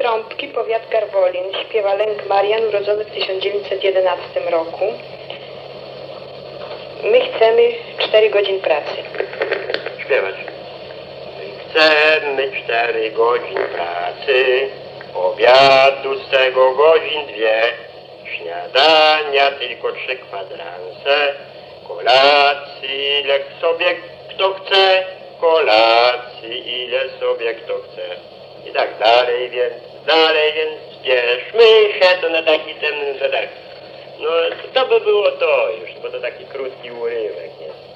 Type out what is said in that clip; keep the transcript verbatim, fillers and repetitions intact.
Trąbki, powiat Garwolin. Śpiewa Lęk Marian, urodzony w tysiąc dziewięćset jedenastym roku. My chcemy cztery godzin pracy. Śpiewać. Chcemy cztery godzin pracy, obiadu z tego godzin dwie, śniadania tylko trzy kwadranse, kolacji ile sobie kto chce, kolacji ile sobie kto chce. I tak dalej, więc dalej, więc spieszmy się, to na taki ten, to tak. No to by było to już, bo to taki krótki urywek, nie?